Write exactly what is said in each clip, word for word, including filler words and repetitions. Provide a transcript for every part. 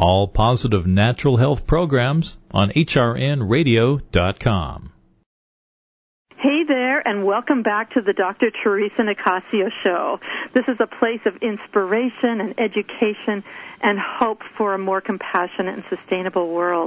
All positive natural health programs on H R N radio dot com. Hey there, and welcome back to the Doctor Teresa Nicasio Show. This is a place of inspiration and education and hope for a more compassionate and sustainable world.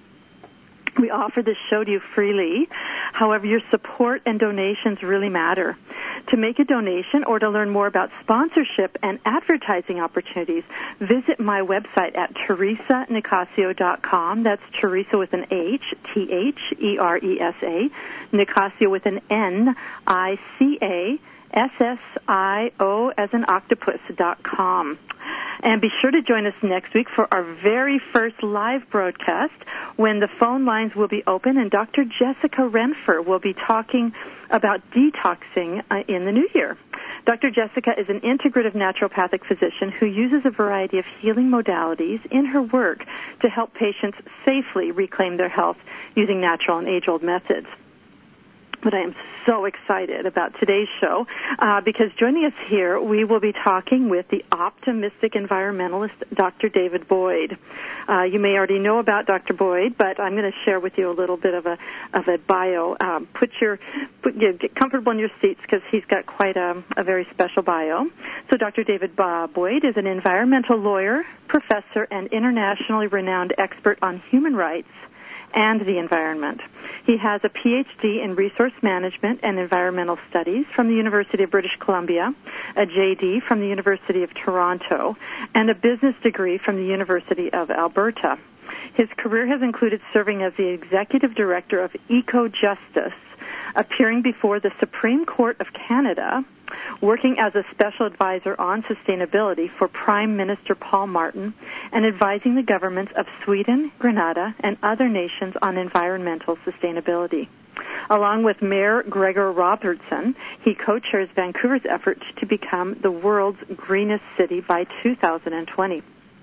We offer this show to you freely. However, your support and donations really matter. To make a donation or to learn more about sponsorship and advertising opportunities, visit my website at teresa nicasio dot com. That's Teresa with an H, T H E R E S A, Nicasio with an N, I C A, S S I O as an octopus dot com. And be sure to join us next week for our very first live broadcast when the phone lines will be open and Doctor Jessica Renfer will be talking about detoxing uh, in the new year. Doctor Jessica is an integrative naturopathic physician who uses a variety of healing modalities in her work to help patients safely reclaim their health using natural and age-old methods. But I am so excited about today's show uh, because joining us here, we will be talking with the optimistic environmentalist, Doctor David Boyd. Uh, you may already know about Doctor Boyd, but I'm going to share with you a little bit of a of a bio. Um, put your put, you know, get comfortable in your seats because he's got quite a, a very special bio. So Doctor David uh, Boyd is an environmental lawyer, professor, and internationally renowned expert on human rights and the environment. He has a P H D in resource management and environmental studies from the University of British Columbia, a J D from the University of Toronto, and a business degree from the University of Alberta. His career has included serving as the executive director of EcoJustice, appearing before the Supreme Court of Canada, working as a special advisor on sustainability for Prime Minister Paul Martin, and advising the governments of Sweden, Grenada, and other nations on environmental sustainability. Along with Mayor Gregor Robertson, he co-chairs Vancouver's effort to become the world's greenest city by two thousand twenty.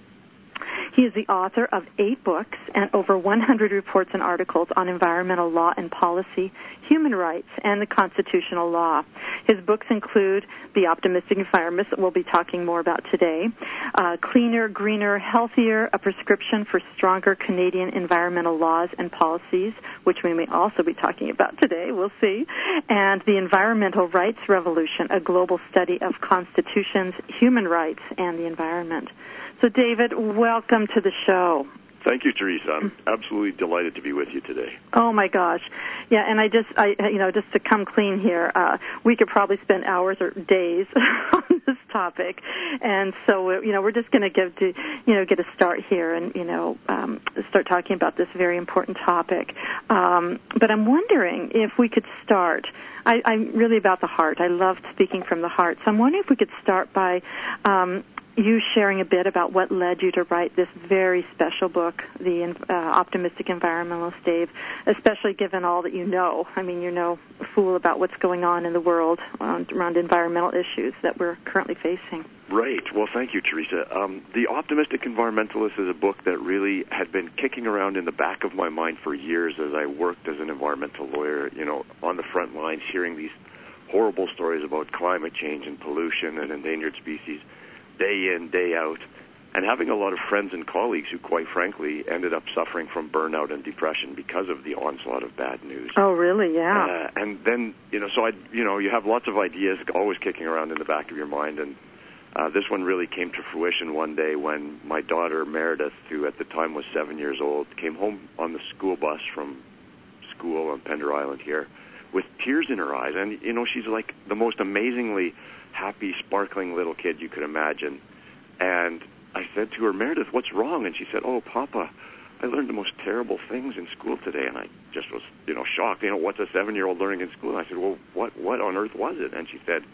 He is the author of eight books and over one hundred reports and articles on environmental law and policy, human rights, and the constitutional law. His books include The Optimistic Environment, that we'll be talking more about today, uh, Cleaner, Greener, Healthier, A Prescription for Stronger Canadian Environmental Laws and Policies, which we may also be talking about today, we'll see, and The Environmental Rights Revolution, a global study of constitutions, human rights, and the environment. So, David, welcome to the show. Thank you, Teresa. I'm absolutely delighted to be with you today. Oh my gosh, yeah. And I just, I, you know, just to come clean here, uh, we could probably spend hours or days on this topic, and so you know, we're just going to give to, you know, get a start here, and you know, um, start talking about this very important topic. Um, but I'm wondering if we could start. I, I'm really about the heart. I love speaking from the heart. So I'm wondering if we could start by um, you sharing a bit about what led you to write this very special book, The uh, Optimistic Environmentalist, Dave, especially given all that you know. I mean, you're no fool about what's going on in the world um, around environmental issues that we're currently facing. Right. Well, thank you, Teresa. Um, the Optimistic Environmentalist is a book that really had been kicking around in the back of my mind for years as I worked as an environmental lawyer, you know, on the front lines, hearing these horrible stories about climate change and pollution and endangered species day in, day out, and having a lot of friends and colleagues who, quite frankly, ended up suffering from burnout and depression because of the onslaught of bad news. Oh, really? Yeah. Uh, and then, you know, so I, you know, you have lots of ideas always kicking around in the back of your mind, and uh, this one really came to fruition one day when my daughter Meredith, who at the time was seven years old, came home on the school bus from school on Pender Island here with tears in her eyes, and you know, she's like the most amazingly happy, sparkling little kid you could imagine. And I said to her, Meredith, what's wrong? And she said, oh, Papa, I learned the most terrible things in school today. And I just was, you know, shocked. You know, what's a seven-year-old learning in school? And I said, well, what, what on earth was it? And she said,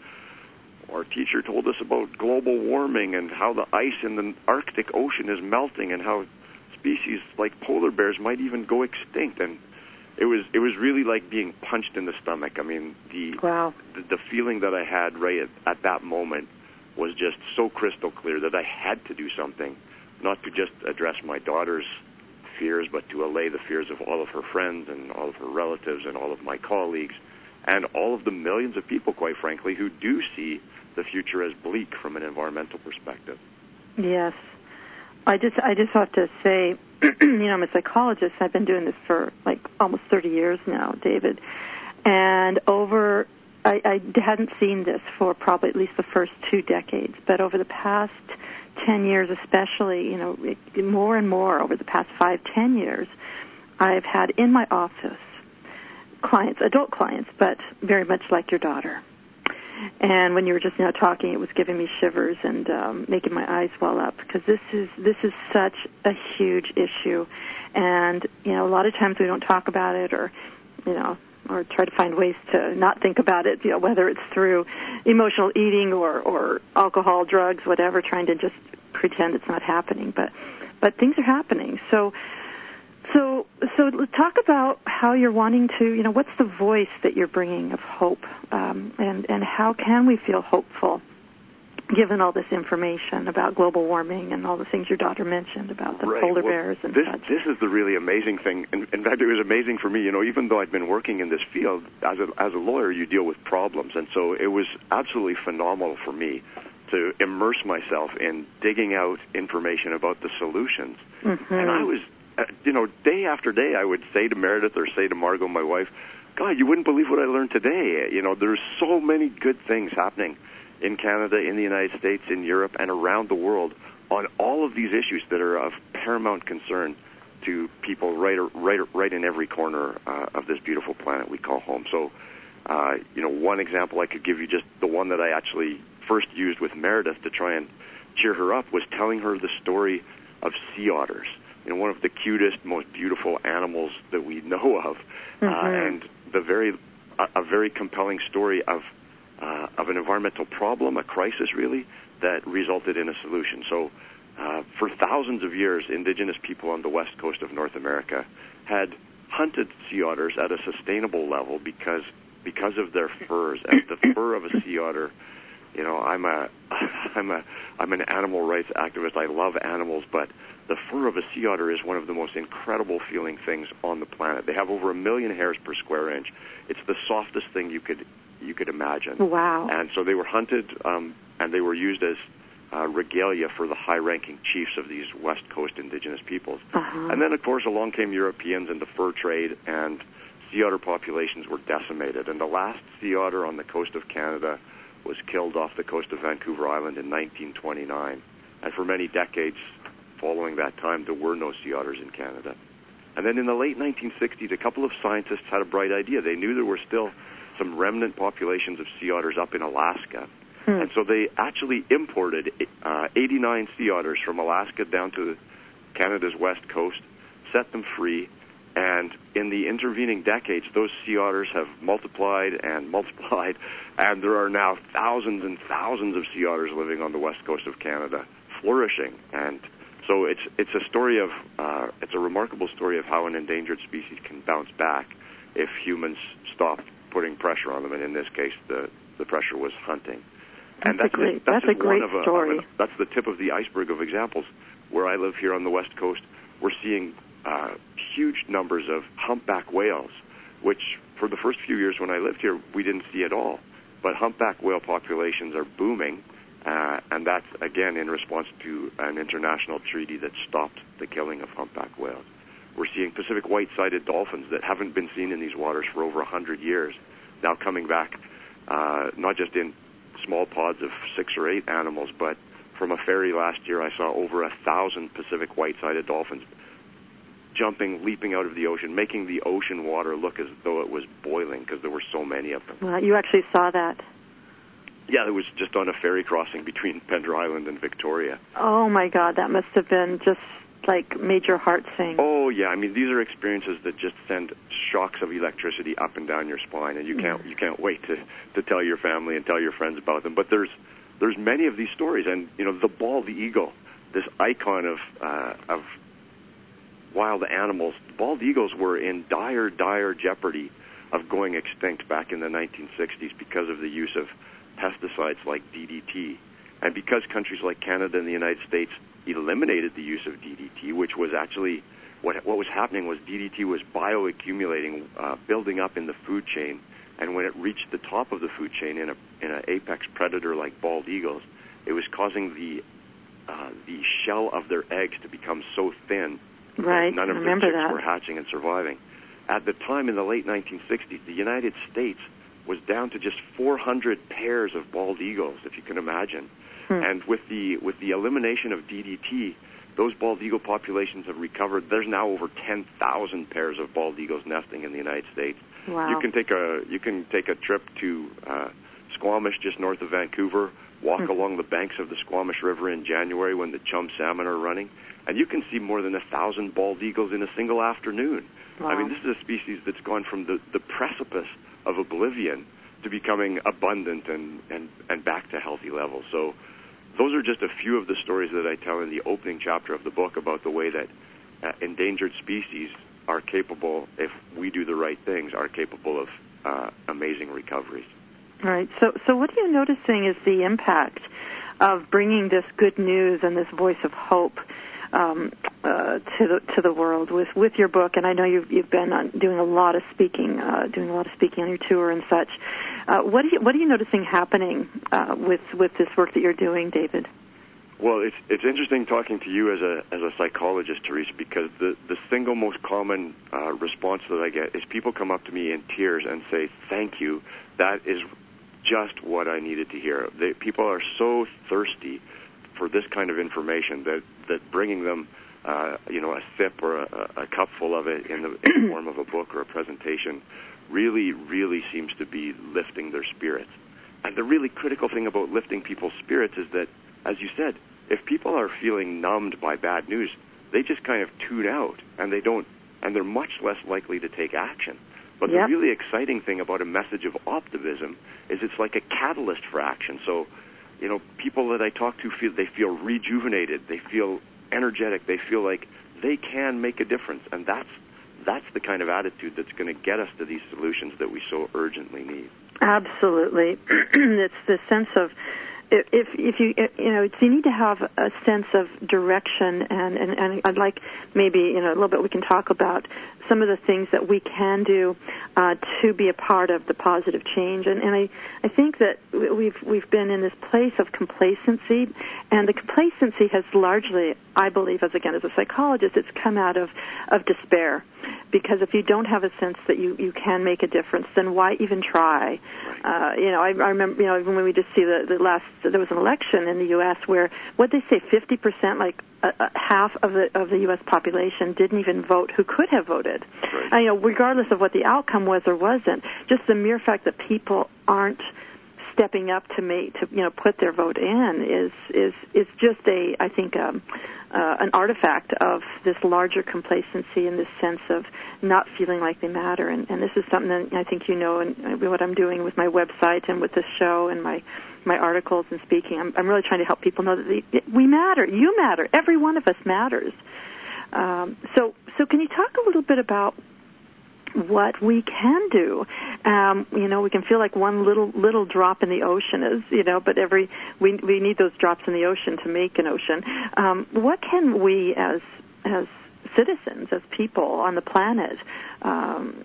our teacher told us about global warming and how the ice in the Arctic Ocean is melting and how species like polar bears might even go extinct. And It was it was really like being punched in the stomach. I mean, the wow. the, the feeling that I had right at, at that moment was just so crystal clear that I had to do something, not to just address my daughter's fears, but to allay the fears of all of her friends and all of her relatives and all of my colleagues and all of the millions of people, quite frankly, who do see the future as bleak from an environmental perspective. Yes. I just I just have to say, you know, I'm a psychologist. I've been doing this for like almost thirty years now, David. And over, I, I hadn't seen this for probably at least the first two decades, but over the past ten years especially, you know, it, more and more over the past five, ten years, I've had in my office clients, adult clients, but very much like your daughter. And when you were just now talking, it was giving me shivers and um, making my eyes well up, because this is this is such a huge issue, and you know a lot of times we don't talk about it, or you know, or try to find ways to not think about it. You know, whether it's through emotional eating or or alcohol, drugs, whatever, trying to just pretend it's not happening. But but things are happening. So. So, so talk about how you're wanting to, you know, what's the voice that you're bringing of hope, um, and, and how can we feel hopeful given all this information about global warming and all the things your daughter mentioned about the right. polar well, bears and this, such? This is the really amazing thing. In, in fact, it was amazing for me, you know, even though I'd been working in this field, as a, as a lawyer, you deal with problems, and so it was absolutely phenomenal for me to immerse myself in digging out information about the solutions. Mm-hmm. And I was you know, day after day, I would say to Meredith or say to Margot, my wife, God, you wouldn't believe what I learned today. You know, there's so many good things happening in Canada, in the United States, in Europe, and around the world on all of these issues that are of paramount concern to people right, right, right in every corner uh, of this beautiful planet we call home. So, uh, you know, one example I could give you, just the one that I actually first used with Meredith to try and cheer her up, was telling her the story of sea otters. You know, one of the cutest, most beautiful animals that we know of, mm-hmm. uh, and the very, a, a very compelling story of uh, of an environmental problem, a crisis really, that resulted in a solution. So, uh, for thousands of years, indigenous people on the west coast of North America had hunted sea otters at a sustainable level because because of their furs, and the fur of a sea otter. You know, I'm a I'm a I'm an animal rights activist. I love animals, but the fur of a sea otter is one of the most incredible feeling things on the planet. They have over a million hairs per square inch. It's the softest thing you could you could imagine. Wow. And so they were hunted, um, and they were used as uh, regalia for the high-ranking chiefs of these West Coast indigenous peoples. Uh-huh. And then, of course, along came Europeans and the fur trade, and sea otter populations were decimated. And the last sea otter on the coast of Canada was killed off the coast of Vancouver Island in nineteen twenty-nine. And for many decades following that time, there were no sea otters in Canada. And then in the late nineteen sixties, a couple of scientists had a bright idea. They knew there were still some remnant populations of sea otters up in Alaska. Hmm. And so they actually imported uh, eighty-nine sea otters from Alaska down to Canada's west coast, set them free, and in the intervening decades, those sea otters have multiplied and multiplied, and there are now thousands and thousands of sea otters living on the west coast of Canada, flourishing. And so it's it's a story of uh, it's a remarkable story of how an endangered species can bounce back if humans stop putting pressure on them. And in this case, the the pressure was hunting. And that's, that's a great, that's, that's a great one of a, story. Of a, that's the tip of the iceberg of examples. Where I live here on the west coast, we're seeing uh, huge numbers of humpback whales, which for the first few years when I lived here, we didn't see at all. But humpback whale populations are booming, uh, and that's, again, in response to an international treaty that stopped the killing of humpback whales. We're seeing Pacific white-sided dolphins that haven't been seen in these waters for over one hundred years, now coming back, uh, not just in small pods of six or eight animals, but from a ferry last year, I saw over a thousand Pacific white-sided dolphins jumping, leaping out of the ocean, making the ocean water look as though it was boiling because there were so many of them. Well, you actually saw that? Yeah, it was just on a ferry crossing between Pender Island and Victoria. Oh, my God, that must have been just like made your heart sing. Oh, yeah. I mean, these are experiences that just send shocks of electricity up and down your spine, and you can't you can't wait to, to tell your family and tell your friends about them. But there's there's many of these stories, and, you know, the bald eagle, this icon of uh, of wild animals, bald eagles were in dire, dire jeopardy of going extinct back in the nineteen sixties because of the use of pesticides like D D T. And because countries like Canada and the United States eliminated the use of D D T, which was actually, what what was happening was D D T was bioaccumulating, uh, building up in the food chain, and when it reached the top of the food chain in a in an apex predator like bald eagles, it was causing the uh, the shell of their eggs to become so thin right. that none of I their remember chicks that. were hatching and surviving. At the time in the late nineteen sixties, the United States was down to just four hundred pairs of bald eagles, if you can imagine. Hmm. And with the with the elimination of D D T, those bald eagle populations have recovered. There's now over ten thousand pairs of bald eagles nesting in the United States. Wow. You can take a you can take a trip to uh, Squamish, just north of Vancouver. Walk hmm. along the banks of the Squamish River in January when the chum salmon are running, and you can see more than a thousand bald eagles in a single afternoon. Wow. I mean, this is a species that's gone from the, the precipice of oblivion to becoming abundant and, and, and back to healthy levels. So those are just a few of the stories that I tell in the opening chapter of the book about the way that uh, endangered species are capable, if we do the right things, are capable of uh, amazing recoveries. Right. So, so what are you noticing is the impact of bringing this good news and this voice of hope um, uh, to the to the world with, with your book? And I know you've you've been on, doing a lot of speaking, uh, doing a lot of speaking on your tour and such. Uh, what are you what are you noticing happening uh, with with this work that you're doing, David? Well, it's it's interesting talking to you as a as a psychologist, Teresa, because the the single most common uh, response that I get is people come up to me in tears and say, "Thank you. That is just what I needed to hear." They, people are so thirsty for this kind of information that, that bringing them, uh, you know, a sip or a, a cupful of it in the, in the form of a book or a presentation really, really seems to be lifting their spirits. And the really critical thing about lifting people's spirits is that, as you said, if people are feeling numbed by bad news, they just kind of tune out, and they don't, and they're much less likely to take action. But yep. the really exciting thing about a message of optimism is it's like a catalyst for action. So, you know, people that I talk to feel they feel rejuvenated, they feel energetic, they feel like they can make a difference, and that's that's the kind of attitude that's going to get us to these solutions that we so urgently need. Absolutely, it's the sense of if if you you know you need to have a sense of direction, and, and, and I'd like maybe you know a little bit we can talk about some of the things that we can do uh, to be a part of the positive change. And, and I, I think that we've we've been in this place of complacency, and the complacency has largely, I believe, as again as a psychologist, it's come out of, of despair. Because if you don't have a sense that you, you can make a difference, then why even try? Uh, you know, I, I remember, you know, even when we just see the, the last, there was an election in the U S where, what they say, fifty percent, like uh, uh, half of the of the U S population didn't even vote who could have voted. Right. And, you know, regardless of what the outcome was or wasn't, just the mere fact that people aren't stepping up to make to you know put their vote in is is is just a I think um, uh, an artifact of this larger complacency and this sense of not feeling like they matter. And, and this is something that I think you know, and what I'm doing with my website and with this show and my my articles and speaking. I'm, I'm really trying to help people know that they, we matter. You matter. Every one of us matters. Um, so so can you talk a little bit about what we can do? Um, you know, we can feel like one little little drop in the ocean is, you know, but every we we need those drops in the ocean to make an ocean. Um, what can we as as citizens, as people on the planet, um,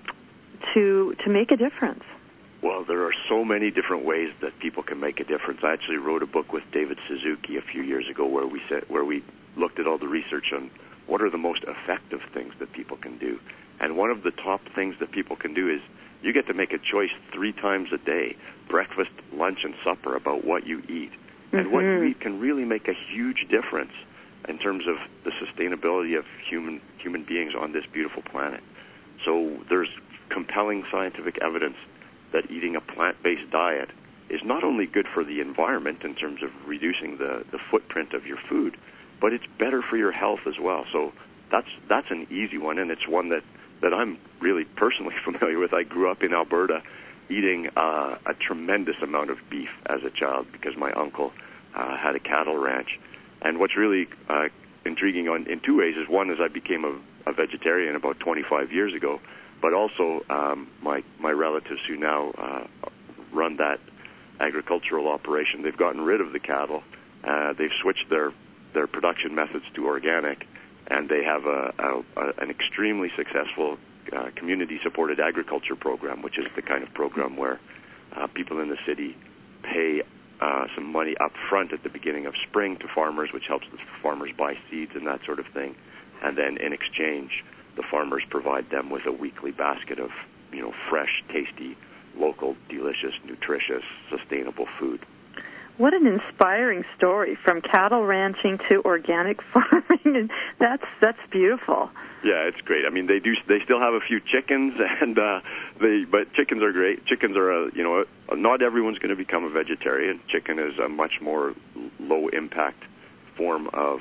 to to make a difference? Well, there are so many different ways that people can make a difference. I actually wrote a book with David Suzuki a few years ago where we said where we looked at all the research on what are the most effective things that people can do. And one of the top things that people can do is you get to make a choice three times a day, breakfast, lunch, and supper, about what you eat. Mm-hmm. And what you eat can really make a huge difference in terms of the sustainability of human human beings on this beautiful planet. So there's compelling scientific evidence that eating a plant-based diet is not only good for the environment in terms of reducing the, the footprint of your food, but it's better for your health as well. So that's that's an easy one, and it's one that that I'm really personally familiar with. I grew up in Alberta eating uh, a tremendous amount of beef as a child because my uncle uh, had a cattle ranch. And what's really uh, intriguing on, in two ways is, one is I became a, a vegetarian about twenty-five years ago, but also um, my, my relatives who now uh, run that agricultural operation, they've gotten rid of the cattle. Uh, they've switched their, their production methods to organic, and they have a, a, a, an extremely successful uh, community-supported agriculture program, which is the kind of program where uh, people in the city pay uh, some money up front at the beginning of spring to farmers, which helps the farmers buy seeds and that sort of thing. And then in exchange, the farmers provide them with a weekly basket of, you know, fresh, tasty, local, delicious, nutritious, sustainable food. What an inspiring story, from cattle ranching to organic farming. that's that's beautiful. Yeah, it's great. I mean, they do. They still have a few chickens, and uh, they. But chickens are great. Chickens are, a, you know, a, not everyone's going to become a vegetarian. Chicken is a much more low impact form of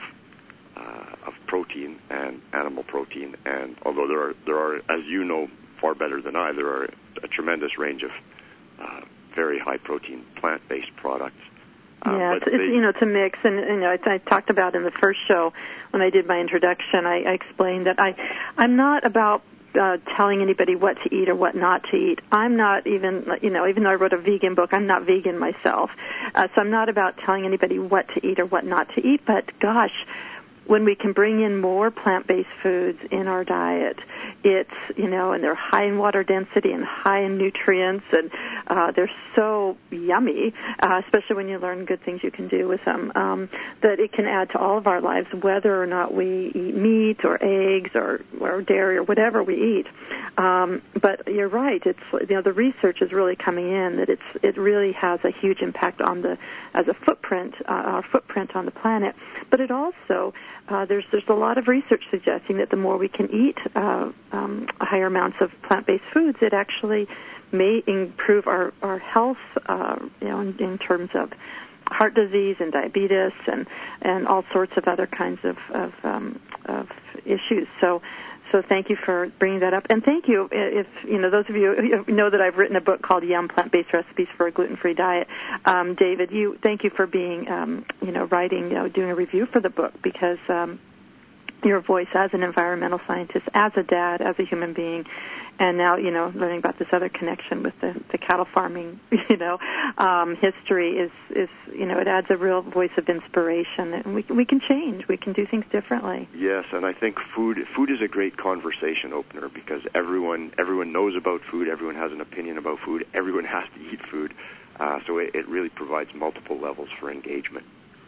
uh, of protein and animal protein. And although there are there are, as you know far better than I, there are a tremendous range of uh, very high protein plant based products. Um, yeah, it's, it's, you know, it's a mix, and you know, I, I talked about in the first show when I did my introduction. I, I explained that I, I'm not about uh, telling anybody what to eat or what not to eat. I'm not even, you know, even though I wrote a vegan book, I'm not vegan myself, uh, so I'm not about telling anybody what to eat or what not to eat. But gosh, when we can bring in more plant-based foods in our diet, it's, you know, and they're high in water density and high in nutrients, and uh, they're so yummy, uh, especially when you learn good things you can do with them, um, that it can add to all of our lives, whether or not we eat meat or eggs or, or dairy or whatever we eat. Um, but you're right, it's, you know, the research is really coming in that it's it really has a huge impact on the, as a footprint, uh, our footprint on the planet. But it also, Uh, there's there's a lot of research suggesting that the more we can eat uh, um, higher amounts of plant-based foods, it actually may improve our our health, uh, you know, in, in terms of heart disease and diabetes and and all sorts of other kinds of of, um, of issues. So. So thank you for bringing that up, and thank you. If you know, those of you know that I've written a book called Yum Plant-Based Recipes for a Gluten-Free Diet. Um, David, you thank you for being, um, you know, writing, you know, doing a review for the book, because um, your voice as an environmental scientist, as a dad, as a human being, and now, you know, learning about this other connection with the, the cattle farming, you know, um, history is, is, you know, it adds a real voice of inspiration, and we we can change, we can do things differently. Yes, and I think food food is a great conversation opener, because everyone everyone knows about food, everyone has an opinion about food, everyone has to eat food, uh, so it, it really provides multiple levels for engagement.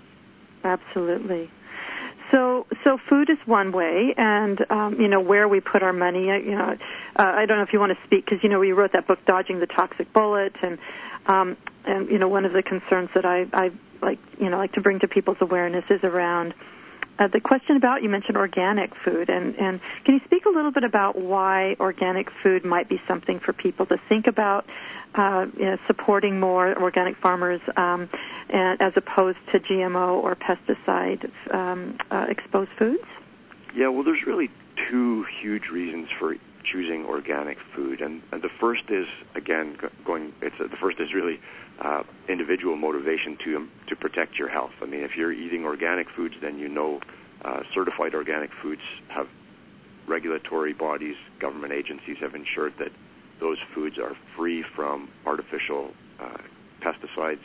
Absolutely. So, so food is one way, and um, you know, where we put our money. You know, uh, I don't know if you want to speak, because you know, you wrote that book, Dodging the Toxic Bullet, and um, and you know, one of the concerns that I, I like, you know, like to bring to people's awareness is around uh, the question about, you mentioned organic food, and and can you speak a little bit about why organic food might be something for people to think about, uh, you know, supporting more organic farmers, um, and, as opposed to G M O or pesticide um, uh, exposed foods? Yeah, well, there's really two huge reasons for choosing organic food, and, and the first is, again, going. It's uh, the first is really uh, individual motivation to um, to protect your health. I mean, if you're eating organic foods, then you know uh, certified organic foods have regulatory bodies, government agencies have ensured that those foods are free from artificial uh, pesticides,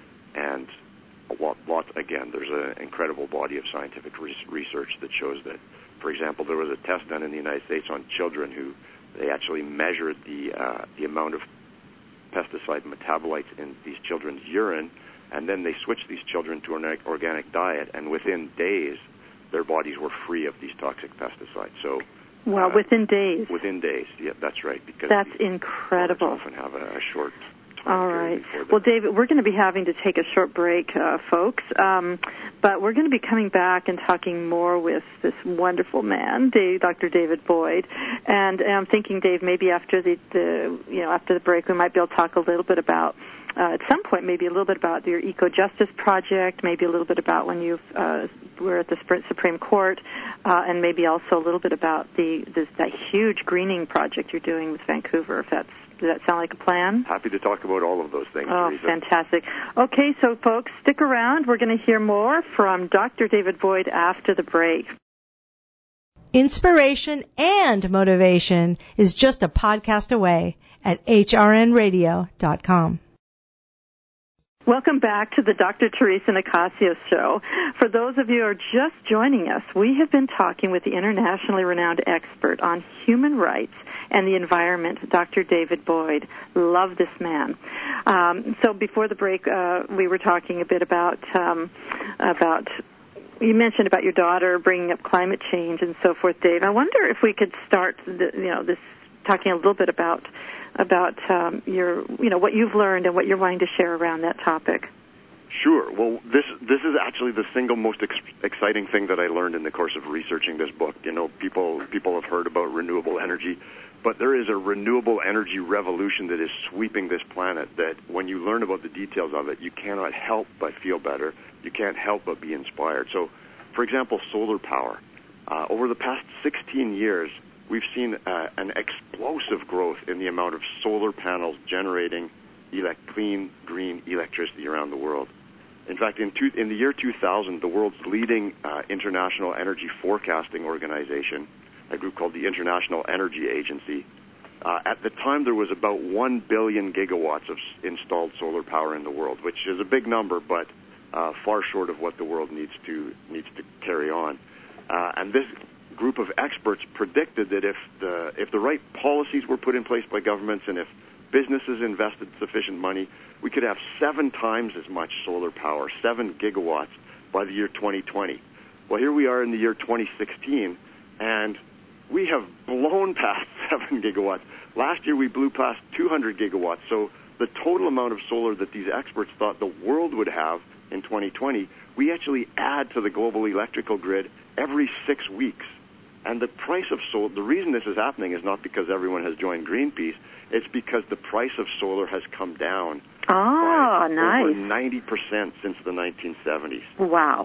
and a lot, lot, again, there's an incredible body of scientific research that shows that, for example, there was a test done in the United States on children who they actually measured the uh, the amount of pesticide metabolites in these children's urine, and then they switched these children to an organic diet, and within days, their bodies were free of these toxic pesticides. So, well, uh, within days. Within days, yeah, that's right. Because that's incredible. Often have a, a short. All right. Well, David, we're going to be having to take a short break, uh, folks, um, but we're going to be coming back and talking more with this wonderful man, Dave, Doctor David Boyd. And I'm thinking, Dave, maybe after the, the you know after the break, we might be able to talk a little bit about, uh, at some point, maybe a little bit about your Eco Justice Project, maybe a little bit about when you uh, were at the Supreme Court, uh, and maybe also a little bit about the this, that huge greening project you're doing with Vancouver, if that's Does that sound like a plan? Happy to talk about all of those things. Oh, Teresa. Fantastic. Okay, so folks, stick around. We're going to hear more from Doctor David Boyd after the break. Inspiration and motivation is just a podcast away at H R N radio dot com. Welcome back to the Doctor Teresa Nicasio Show. For those of you who are just joining us, we have been talking with the internationally renowned expert on human rights and the environment, Doctor David Boyd. Love this man. Um, so before the break, uh, we were talking a bit about um, about. You mentioned about your daughter bringing up climate change and so forth, Dave. I wonder if we could start, the, you know, this talking a little bit about. about um, your, you know, what you've learned and what you're wanting to share around that topic. Sure. Well, this this is actually the single most ex- exciting thing that I learned in the course of researching this book. You know, people people have heard about renewable energy, but there is a renewable energy revolution that is sweeping this planet that when you learn about the details of it, you cannot help but feel better. You can't help but be inspired. So, for example, solar power. Uh, over the past sixteen years, we've seen uh, an explosive growth in the amount of solar panels generating elect- clean, green electricity around the world. In fact, in, two, in the year two thousand, the world's leading uh, international energy forecasting organization, a group called the International Energy Agency, uh, at the time there was about one billion gigawatts of s- installed solar power in the world, which is a big number, but uh, far short of what the world needs to needs to carry on. Uh, and this group of experts predicted that if the if the right policies were put in place by governments and if businesses invested sufficient money, we could have seven times as much solar power, seven gigawatts, by the year twenty twenty. Well, here we are in the year twenty sixteen, and we have blown past seven gigawatts. Last year we blew past two hundred gigawatts. So the total amount of solar that these experts thought the world would have in twenty twenty, we actually add to the global electrical grid every six weeks. And the price of solar, the reason this is happening is not because everyone has joined Greenpeace, it's because the price of solar has come down Ah, by nice. over ninety percent since the nineteen seventies. Wow.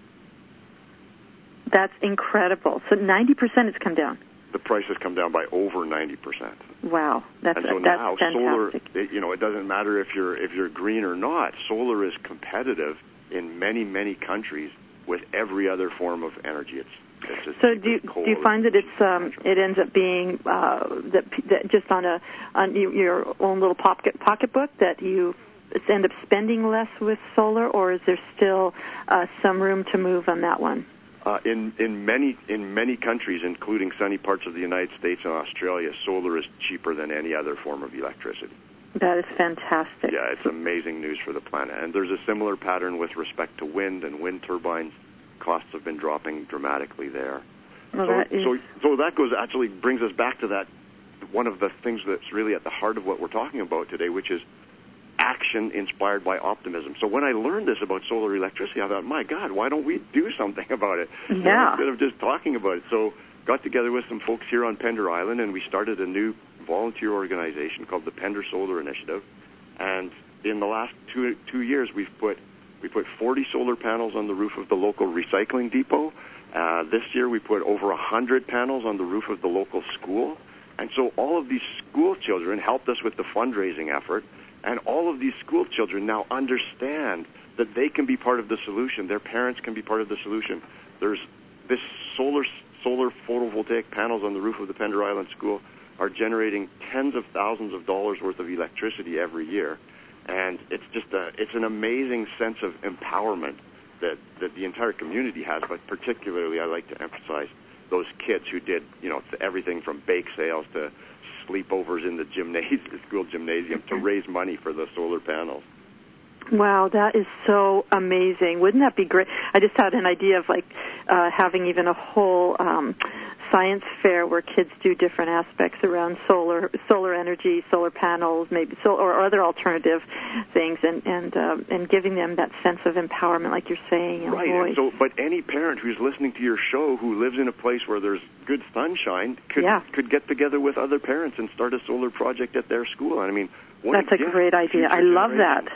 That's incredible. So ninety percent has come down. The price has come down by over ninety percent. Wow. That's, and so that's now fantastic. solar, it, you know, it doesn't matter if you're if you're green or not. Solar is competitive in many, many countries with every other form of energy. It's So do you, do you find that it's um, it ends up being uh, that, that just on a on your own little pocket pocketbook that you end up spending less with solar, or is there still uh, some room to move on that one? Uh, in in many in many countries, including sunny parts of the United States and Australia, solar is cheaper than any other form of electricity. That is fantastic. Yeah, it's amazing news for the planet. And there's a similar pattern with respect to wind and wind turbines. Costs have been dropping dramatically there. Well, so, that is... so, so that goes actually brings us back to that one of the things that's really at the heart of what we're talking about today, which is action inspired by optimism. So when I learned this about solar electricity, I thought, my God, why don't we do something about it? Yeah. You know, instead of just talking about it. So got together with some folks here on Pender Island, and we started a new volunteer organization called the Pender Solar Initiative. And in the last two two years, we've put we put forty solar panels on the roof of the local recycling depot. Uh, this year, we put over one hundred panels on the roof of the local school. And so all of these school children helped us with the fundraising effort. And all of these school children now understand that they can be part of the solution. Their parents can be part of the solution. There's this solar solar photovoltaic panels on the roof of the Pender Island School are generating tens of thousands of dollars worth of electricity every year. And it's just a, it's an amazing sense of empowerment that, that the entire community has, but particularly I like to emphasize those kids who did, you know, everything from bake sales to sleepovers in the gymnasium, the school gymnasium to raise money for the solar panels. Wow, that is so amazing. Wouldn't that be great? I just had an idea of like uh, having even a whole um, science fair where kids do different aspects around solar solar energy, solar panels, maybe so, or other alternative things, and and um, and giving them that sense of empowerment, like you're saying. And right. And so, but any parent who's listening to your show who lives in a place where there's good sunshine could yeah. could get together with other parents and start a solar project at their school. I mean, what that's a, a great idea. I love that.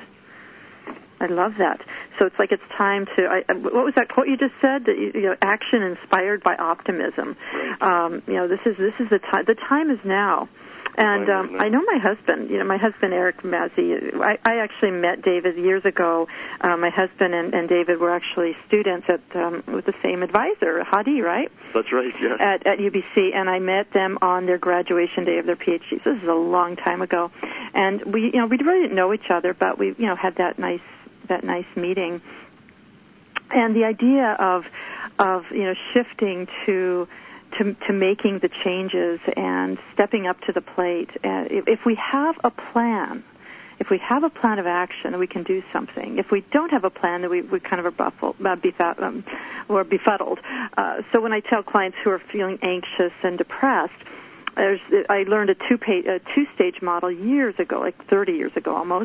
I love that. So it's like it's time to. I, what was that quote you just said? That you, you know, action inspired by optimism. Right. Um, you know, this is this is the time. The time is now. And um, I know my husband, you know, my husband, Eric Mazzi, I, I actually met David years ago. Uh, my husband and, and David were actually students at um, with the same advisor, Hadi, right? That's right, yes. At, at U B C, and I met them on their graduation day of their PhDs. This is a long time ago. And we, you know, we really didn't know each other, but we, you know, had that nice that nice meeting. And the idea of of you know shifting to to to making the changes and stepping up to the plate. Uh, if, if we have a plan. If we have a plan of action, we can do something. If we don't have a plan, then we, we kind of are buffled, uh, befuddled, um, or befuddled. Uh, so when I tell clients who are feeling anxious and depressed, there's, I learned a two-page, a two-stage model years ago, like thirty years ago almost,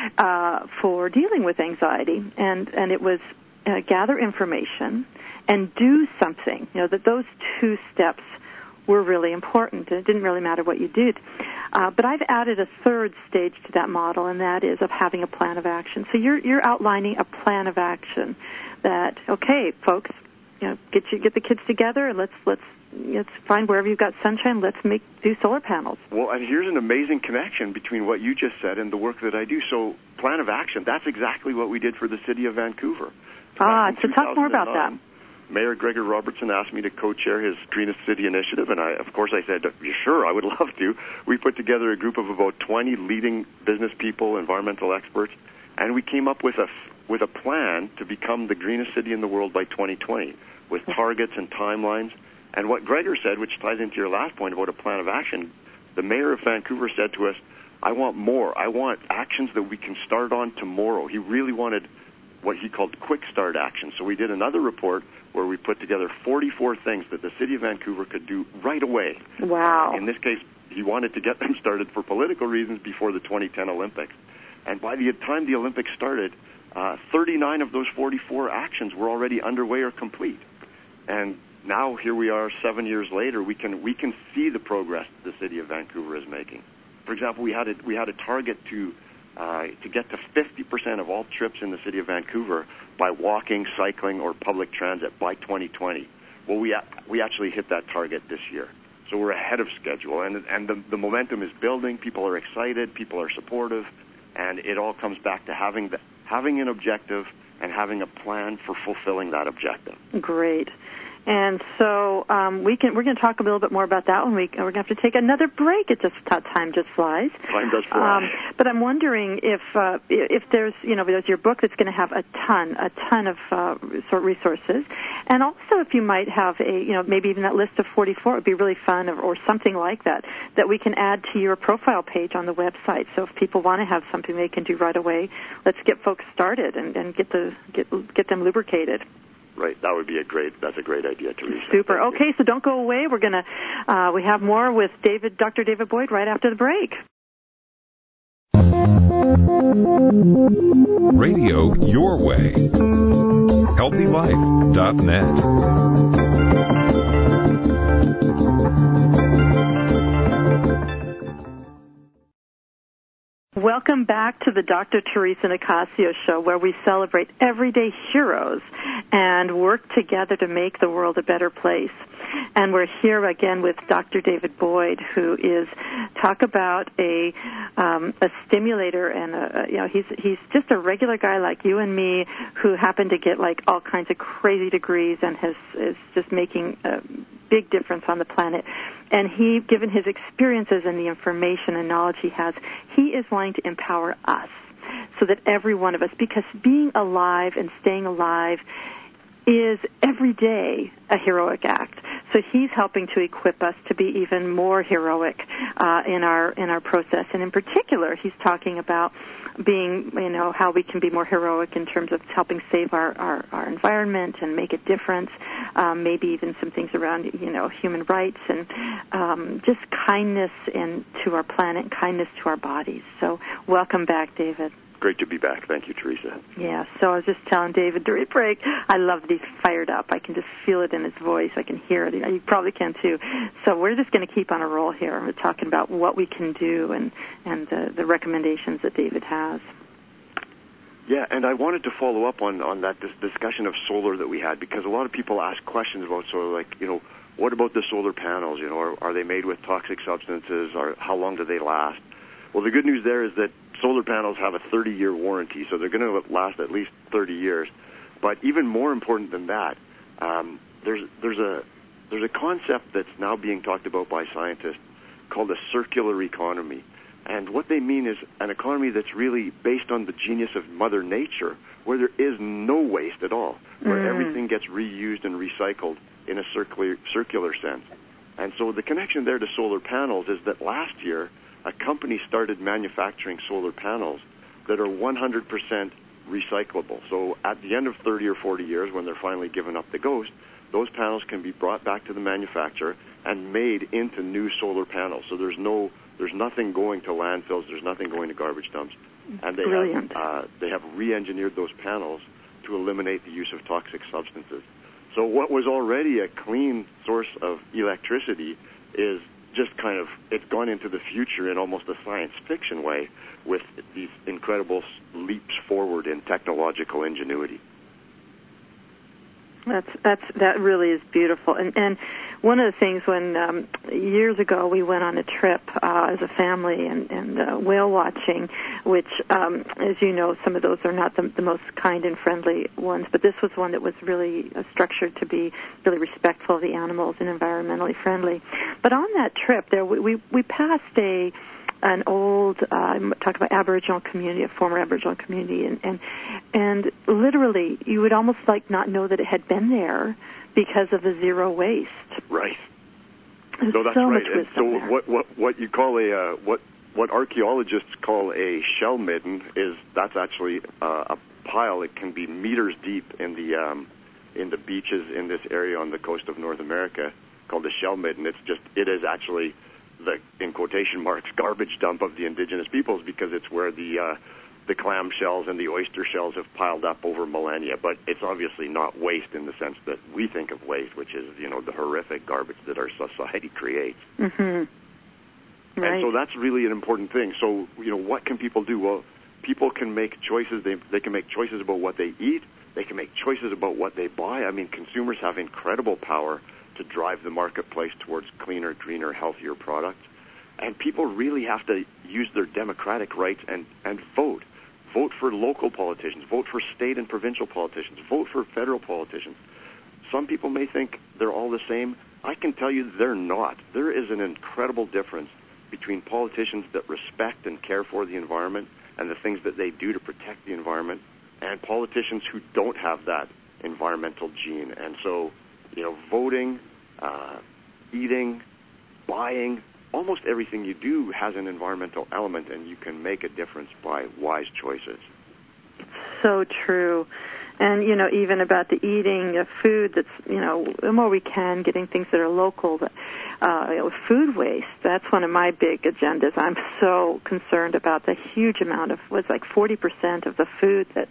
uh, for dealing with anxiety, and and it was uh, gather information and do something. You know that those two steps were really important. It didn't really matter what you did. Uh, but I've added a third stage to that model, and that is of having a plan of action. So you're you're outlining a plan of action that, okay, folks, you know, get you get the kids together and let's let's let's find wherever you've got sunshine. Let's make do solar panels. Well, and here's an amazing connection between what you just said and the work that I do. So, plan of action. That's exactly what we did for the city of Vancouver. Ah, so talk more about that. Mayor Gregor Robertson asked me to co-chair his Greenest City initiative, and I, of course, I said, sure, I would love to. We put together a group of about twenty leading business people, environmental experts, and we came up with a with a plan to become the greenest city in the world by twenty twenty, with targets and timelines. And what Gregor said, which ties into your last point about a plan of action, the mayor of Vancouver said to us, I want more. I want actions that we can start on tomorrow. He really wanted what he called quick start action. So we did another report where we put together forty-four things that the city of Vancouver could do right away. Wow. In this case, he wanted to get them started for political reasons before the twenty ten Olympics. And by the time the Olympics started, uh, thirty-nine of those forty-four actions were already underway or complete. And now here we are seven years later, we can we can see the progress the city of Vancouver is making. For example, we had a, we had a target to Uh, to get to fifty percent of all trips in the city of Vancouver by walking, cycling, or public transit by twenty twenty. Well, we a- we actually hit that target this year. So we're ahead of schedule, and and the, the momentum is building. People are excited, people are supportive, and it all comes back to having the, having an objective and having a plan for fulfilling that objective. Great. And so um, we can, we're going to talk a little bit more about that when we, we're going to have to take another break. It just, time just flies. Time does fly. Um, but I'm wondering if, uh, if there's, you know, there's your book that's going to have a ton, a ton of uh, sort of resources. And also if you might have a, you know, maybe even that list of forty-four, it would be really fun, or, or something like that, that we can add to your profile page on the website. So if people want to have something they can do right away, let's get folks started and, and get the, get, get them lubricated. Right, that would be a great, that's a great idea, Teresa. Super. Okay, so don't go away. We're going to, uh, we have more with David, Doctor David Boyd right after the break. Radio your way. healthy life dot net. Welcome back to the Doctor Teresa Nicasio Show, where we celebrate everyday heroes and work together to make the world a better place. And we're here again with Doctor David Boyd, who is talk about a um, a stimulator, and a, you know he's he's just a regular guy like you and me who happen to get like all kinds of crazy degrees and has is just making a big difference on the planet. And he, given his experiences and the information and knowledge he has, he is wanting to empower us so that every one of us, because being alive and staying alive is every day a heroic act. So he's helping to equip us to be even more heroic uh, in our in our process. And in particular, he's talking about being, you know, how we can be more heroic in terms of helping save our, our, our environment and make a difference, um, maybe even some things around, you know, human rights and um, just kindness in, to our planet and kindness to our bodies. So welcome back, David. Great to be back. Thank you, Teresa. Yeah, so I was just telling David during break, I love that he's fired up. I can just feel it in his voice. I can hear it. You probably can, too. So we're just going to keep on a roll here. We're talking about what we can do and, and the, the recommendations that David has. Yeah, and I wanted to follow up on, on that this discussion of solar that we had, because a lot of people ask questions about solar, like, you know, what about the solar panels? You know, are, are they made with toxic substances? Or how long do they last? Well, the good news there is that solar panels have a thirty-year warranty, so they're going to last at least thirty years. But even more important than that, um, there's there's a there's a concept that's now being talked about by scientists called a circular economy, And what they mean is an economy that's really based on the genius of Mother Nature, where there is no waste at all, where Mm. everything gets reused and recycled in a circular, circular sense. And so the connection there to solar panels is that last year, a company started manufacturing solar panels that are one hundred percent recyclable. So at the end of thirty or forty years, when they're finally given up the ghost, those panels can be brought back to the manufacturer and made into new solar panels. So there's no, there's nothing going to landfills, there's nothing going to garbage dumps. And they Brilliant. have, uh, they have re-engineered those panels to eliminate the use of toxic substances. So what was already a clean source of electricity is just kind of, it's gone into the future in almost a science fiction way with these incredible leaps forward in technological ingenuity. That's that's that really is beautiful. And and one of the things when um, years ago we went on a trip uh, as a family and and uh, whale watching, which um, as you know, some of those are not the, the most kind and friendly ones, but this was one that was really uh, structured to be really respectful of the animals and environmentally friendly. But on that trip, there we we, we passed a an old, uh, I'm talking about Aboriginal community, a former Aboriginal community, and, and and literally you would almost like not know that it had been there because of the zero waste. Right. There's So that's so right. much And wisdom so there. what what what you call a uh, what what archaeologists call a shell midden is that's actually uh, a pile. It can be meters deep in the um, in the beaches in this area on the coast of North America called a shell midden. It's just it is actually the, in quotation marks, garbage dump of the indigenous peoples because it's where the uh, the clam shells and the oyster shells have piled up over millennia. But it's obviously not waste in the sense that we think of waste, which is, you know, the horrific garbage that our society creates. Mm-hmm. Right. And so that's really an important thing. So, you know, what can people do? Well, people can make choices. They they can make choices about what they eat. They can make choices about what they buy. I mean, consumers have incredible power to drive the marketplace towards cleaner, greener, healthier products. And people really have to use their democratic rights and, and vote. Vote for local politicians. Vote for state and provincial politicians. Vote for federal politicians. Some people may think they're all the same. I can tell you they're not. There is an incredible difference between politicians that respect and care for the environment and the things that they do to protect the environment and politicians who don't have that environmental gene. And so, you know, voting, uh, eating, buying, almost everything you do has an environmental element, and you can make a difference by wise choices. So true. And, you know, even about the eating of food that's, you know, the more we can, getting things that are local, that, uh, you know, food waste, that's one of my big agendas. I'm so concerned about the huge amount of, what's like forty percent of the food that,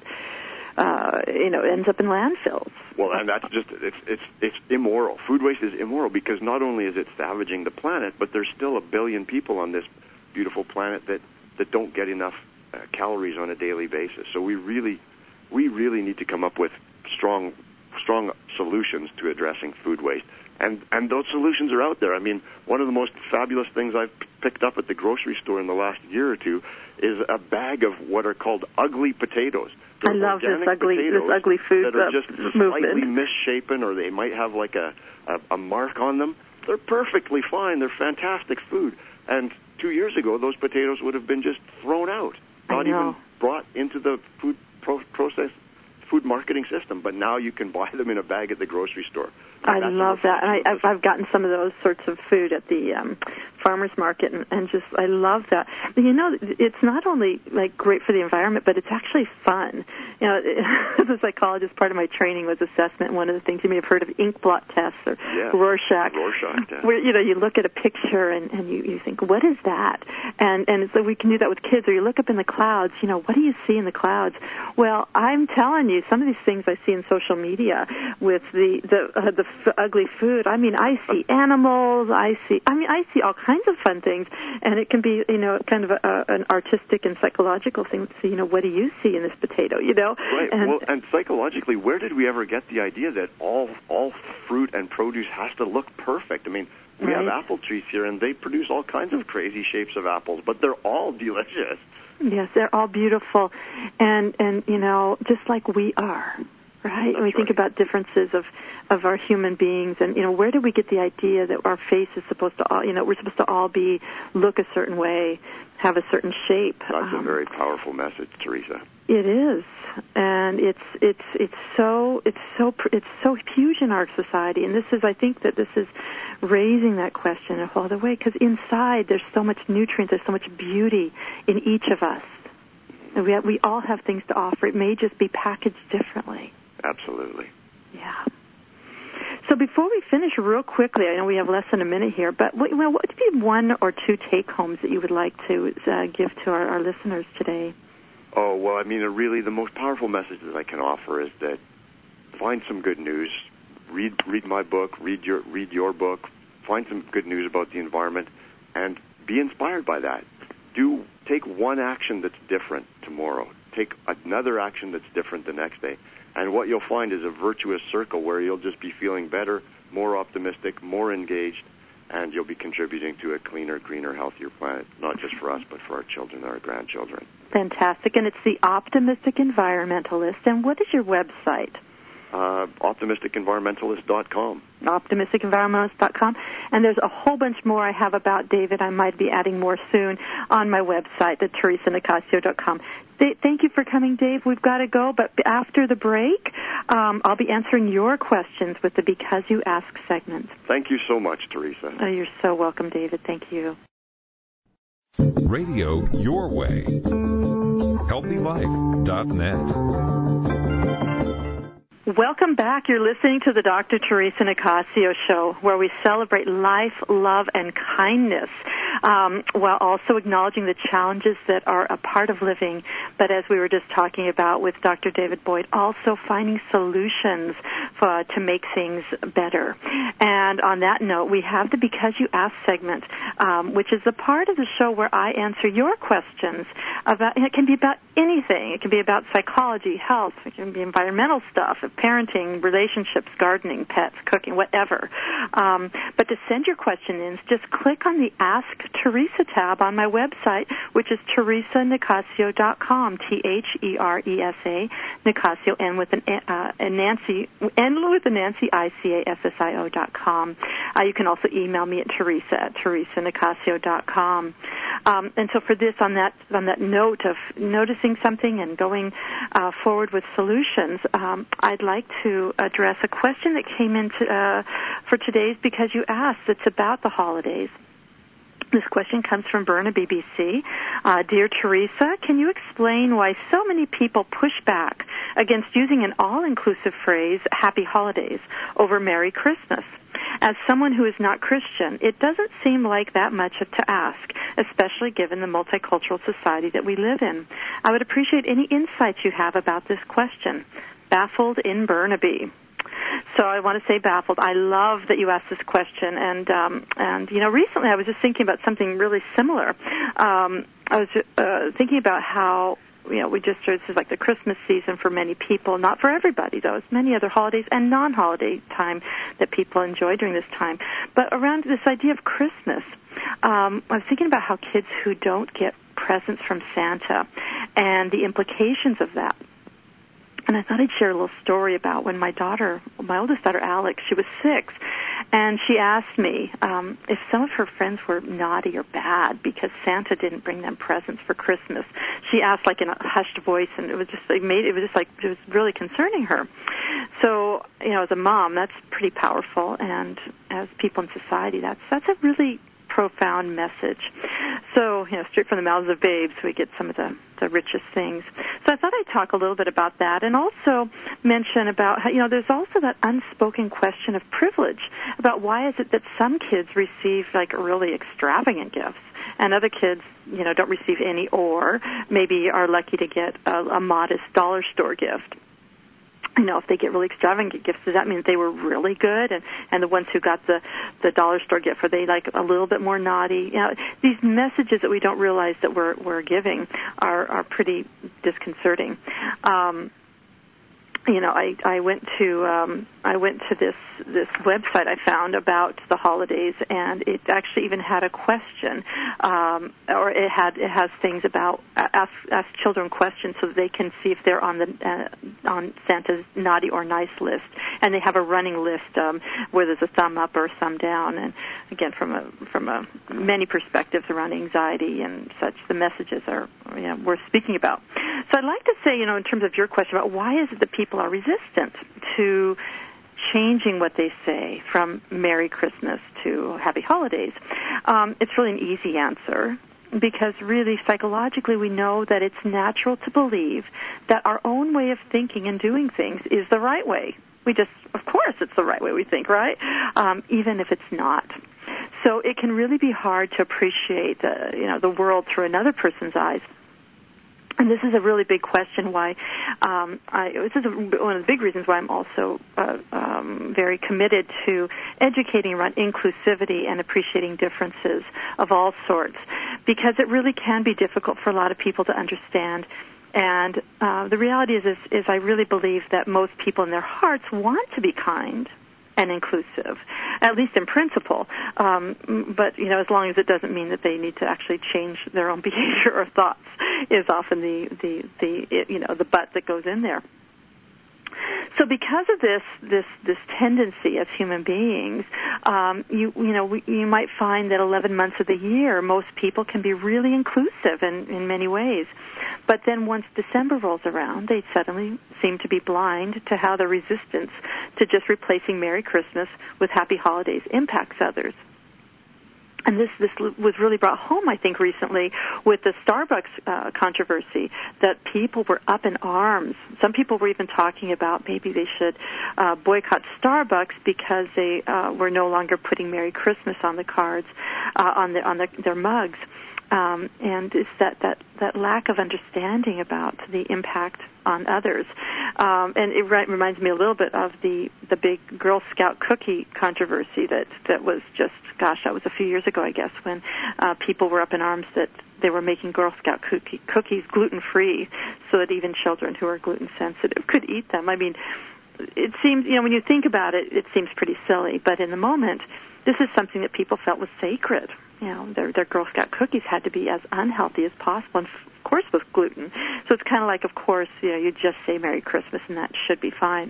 uh, you know, ends up in landfills. Well, and that's just, it's, it's, it's immoral. Food waste is immoral because not only is it savaging the planet, but there's still a billion people on this beautiful planet that, that don't get enough uh, calories on a daily basis. So we really, we really need to come up with strong, strong solutions to addressing food waste. And, and those solutions are out there. I mean, one of the most fabulous things I've p- picked up at the grocery store in the last year or two is a bag of what are called ugly potatoes. I love this ugly, this ugly food that are uh, just movement. slightly misshapen, or they might have like a, a, a mark on them. They're perfectly fine. They're fantastic food. And two years ago, those potatoes would have been just thrown out, not even brought into the food pro- process, food marketing system. But now you can buy them in a bag at the grocery store. I love that. And I, I've, I've gotten some of those sorts of food at the um, farmer's market, and, and just, I love that. But, you know, it's not only, like, great for the environment, but it's actually fun. You know, as a psychologist, part of my training was assessment. One of the things you may have heard of ink blot tests or yeah, Rorschach. Rorschach test. Where, you know, you look at a picture and, and you, you think, what is that? And, and so we can do that with kids. Or you look up in the clouds, you know, what do you see in the clouds? Well, I'm telling you, some of these things I see in social media with the, the, uh, the f- ugly food. I mean, I see animals. I see, I mean, I see all kinds of fun things. And it can be, you know, kind of a, a, an artistic and psychological thing to see, you know, what do you see in this potato, you know? Right. And, well, and psychologically, where did we ever get the idea that all all fruit and produce has to look perfect? I mean, we right. have apple trees here, and they produce all kinds of crazy shapes of apples, but they're all delicious. Yes, they're all beautiful, and and you know, just like we are. right? That's And we think right. about differences of, of our human beings, and you know, where do we get the idea that our face is supposed to, all, you know, we're supposed to all be look a certain way, have a certain shape? That's um, a very powerful message, Teresa. It is, and it's it's it's so it's so it's so huge in our society, and this is I think that this is raising that question a whole other way, because inside there's so much nutrients, there's so much beauty in each of us, and we have, we all have things to offer. It may just be packaged differently. Absolutely. Yeah. So before we finish, real quickly, I know we have less than a minute here, but what, well, what would be one or two take-homes that you would like to uh, give to our, our listeners today? Oh, well, I mean, uh, really, the most powerful message that I can offer is that find some good news. Read read my book, read your read your book, find some good news about the environment, and be inspired by that. Do take one action that's different tomorrow. Take another action that's different the next day. And what you'll find is a virtuous circle where you'll just be feeling better, more optimistic, more engaged, and you'll be contributing to a cleaner, greener, healthier planet, not just for us, but for our children and our grandchildren. Fantastic. And it's the Optimistic Environmentalist. And what is your website? Uh, optimistic environmentalist dot com. optimistic environmentalist dot com. And there's a whole bunch more I have about David. I might be adding more soon on my website at teresa nicasio dot com. Th- thank you for coming, Dave. We've got to go, but after the break, um, I'll be answering your questions with the Because You Ask segment. Thank you so much, Teresa. Oh, you're so welcome, David. Thank you. Radio Your Way. healthy life dot net. Welcome back. You're listening to the Doctor Teresa Nicasio Show, where we celebrate life, love, and kindness, um, while also acknowledging the challenges that are a part of living. But as we were just talking about with Doctor David Boyd, also finding solutions for, to make things better. And on that note, we have the Because You Ask segment, um, which is the part of the show where I answer your questions about. It can be about anything. It can be about psychology, health. It can be environmental stuff, parenting, relationships, gardening, pets, cooking, whatever. Um, but to send your question in, just click on the Ask Teresa tab on my website, which is teresa nicasio dot com, T H E R E S A, Nicasio, and with an uh, and Nancy, and with a Nancy, I C A S S I O dot com. Uh, you can also email me at teresa at teresa nicasio dot com. Um, and so for this, on that on that note of noticing something and going uh, forward with solutions, um, I'd like to address a question that came in to, uh, for today's Because You Asked. It's about the holidays. This question comes from Burnaby, B C. Uh, Dear Teresa, can you explain why so many people push back against using an all-inclusive phrase, Happy Holidays, over Merry Christmas? As someone who is not Christian, it doesn't seem like that much to ask, especially given the multicultural society that we live in. I would appreciate any insights you have about this question. Baffled in Burnaby. So I want to say baffled. I love that you asked this question, and um, and you know, recently I was just thinking about something really similar. Um, I was uh, thinking about how, you know, we just, this is like the Christmas season for many people, not for everybody, though. It's many other holidays and non-holiday time that people enjoy during this time. But around this idea of Christmas, um, I was thinking about how kids who don't get presents from Santa and the implications of that. And I thought I'd share a little story about when my daughter, my oldest daughter, Alex, she was six, and she asked me um, if some of her friends were naughty or bad because Santa didn't bring them presents for Christmas. She asked like in a hushed voice, and it was just like made it was just like it was really concerning her. So, you know, as a mom, that's pretty powerful, and as people in society, that's that's a really profound message. So, you know, straight from the mouths of babes, we get some of the, the richest things. So I thought I'd talk a little bit about that, and also mention about how, you know, there's also that unspoken question of privilege about why is it that some kids receive, like, really extravagant gifts, and other kids, you know, don't receive any, or maybe are lucky to get a, a modest dollar store gift. You know, if they get really extravagant gifts, does that mean that they were really good? And, and the ones who got the, the dollar store gift, are they like a little bit more naughty? You know, these messages that we don't realize that we're, we're giving are, are pretty disconcerting. Um, you know, I, I went to um, I went to this this website I found about the holidays, and it actually even had a question, um, or it had it has things about ask ask children questions so that they can see if they're on the uh, on Santa's naughty or nice list, and they have a running list um, where there's a thumb up or a thumb down, and again from a from a many perspectives around anxiety and such, the messages are you know worth speaking about. So I'd like to say, you know, in terms of your question about why is it that people are resistant to changing what they say from Merry Christmas to Happy Holidays, um, it's really an easy answer, because really psychologically we know that it's natural to believe that our own way of thinking and doing things is the right way. We just, of course, it's the right way we think, right? Um, even if it's not. So it can really be hard to appreciate the, you know, the world through another person's eyes. And this is a really big question why, um, I, this is a, one of the big reasons why I'm also uh, um, very committed to educating around inclusivity and appreciating differences of all sorts, because it really can be difficult for a lot of people to understand. And uh, the reality is, is, is I really believe that most people in their hearts want to be kind and inclusive, at least in principle. Um, but, you know, as long as it doesn't mean that they need to actually change their own behavior or thoughts is often the, the, the you know, the but that goes in there. So because of this, this, this tendency as human beings, um, you, you know, we, you might find that eleven months of the year, most people can be really inclusive in, in many ways. But then once December rolls around, they suddenly seem to be blind to how the resistance to just replacing Merry Christmas with Happy Holidays impacts others. And this this was really brought home, I think, recently with the Starbucks uh, controversy, that people were up in arms. Some people were even talking about maybe they should uh, boycott Starbucks because they uh, were no longer putting Merry Christmas on the cards, uh, on the on the, their mugs. Um, and it's that, that, that lack of understanding about the impact on others. Um, and it re- reminds me a little bit of the, the big Girl Scout cookie controversy that, that was just, gosh, that was a few years ago, I guess, when uh, people were up in arms that they were making Girl Scout cookie, cookies gluten-free so that even children who are gluten-sensitive could eat them. I mean, it seems, you know, when you think about it, it seems pretty silly, but in the moment, this is something that people felt was sacred. You know, their, their Girl Scout cookies had to be as unhealthy as possible, and of course with gluten. So it's kind of like, of course, you know, you just say Merry Christmas and that should be fine.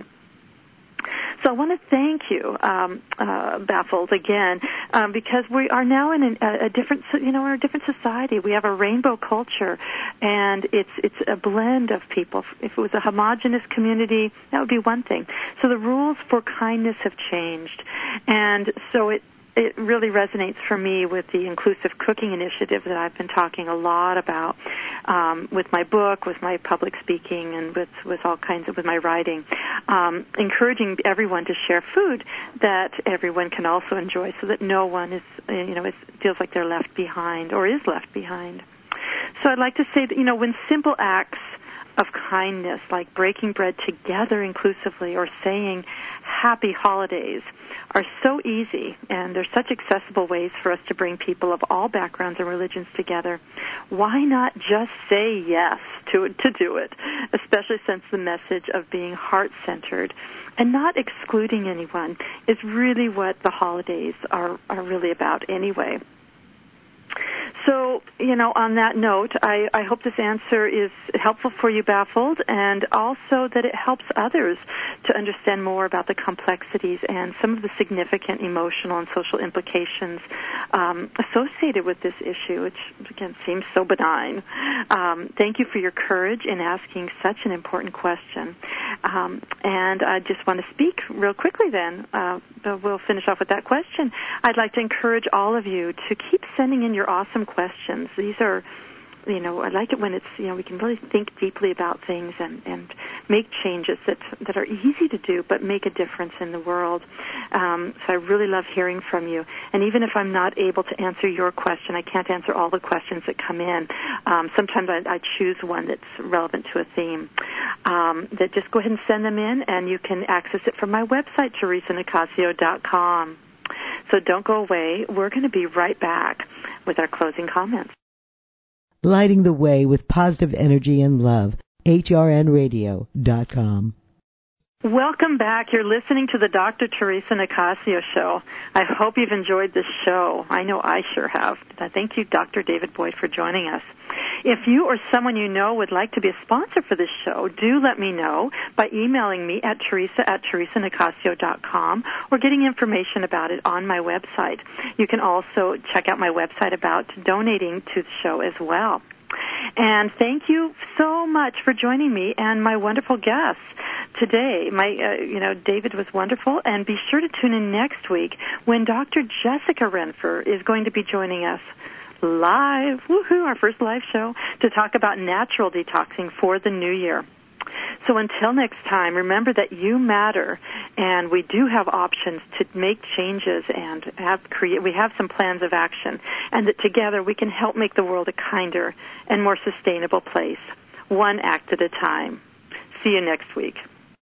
So I want to thank you, um, uh, Baffled, again, um, because we are now in an, a, a different, you know, we're a different society. We have a rainbow culture, and it's it's a blend of people. If it was a homogenous community, that would be one thing. So the rules for kindness have changed, and so it. It really resonates for me with the inclusive cooking initiative that I've been talking a lot about um, with my book, with my public speaking, and with, with all kinds of, with my writing, um, encouraging everyone to share food that everyone can also enjoy so that no one is, you know, is, feels like they're left behind or is left behind. So I'd like to say that, you know, when simple acts of kindness, like breaking bread together inclusively or saying Happy Holidays, are so easy, and they're such accessible ways for us to bring people of all backgrounds and religions together, why not just say yes to to do it, especially since the message of being heart-centered and not excluding anyone is really what the holidays are, are really about anyway. So, you know, on that note, I, I hope this answer is helpful for you, Baffled, and also that it helps others to understand more about the complexities and some of the significant emotional and social implications um, associated with this issue, which, again, seems so benign. Um, thank you for your courage in asking such an important question. Um, and I just want to speak real quickly then. Uh, we'll finish off with that question. I'd like to encourage all of you to keep sending in your awesome questions. These are, you know, I like it when it's, you know, we can really think deeply about things and, and make changes that that are easy to do but make a difference in the world. Um, so I really love hearing from you. And even if I'm not able to answer your question, I can't answer all the questions that come in. Um, sometimes I, I choose one that's relevant to a theme. Um, that just go ahead and send them in, and you can access it from my website, Teresa Nicasio dot com. So don't go away. We're going to be right back with our closing comments. Lighting the way with positive energy and love. H R N radio dot com. Welcome back. You're listening to the Doctor Teresa Nicasio Show. I hope you've enjoyed this show. I know I sure have. Thank you, Doctor David Boyd, for joining us. If you or someone you know would like to be a sponsor for this show, do let me know by emailing me at teresa at teresa nicasio dot com or getting information about it on my website. You can also check out my website about donating to the show as well. And thank you so much for joining me and my wonderful guests today. My, uh, you know, David was wonderful, and be sure to tune in next week when Doctor Jessica Renfer is going to be joining us live, woohoo, our first live show, to talk about natural detoxing for the new year. So until next time, remember that you matter, and we do have options to make changes and have create. We have some plans of action, and that together we can help make the world a kinder and more sustainable place, one act at a time. See you next week.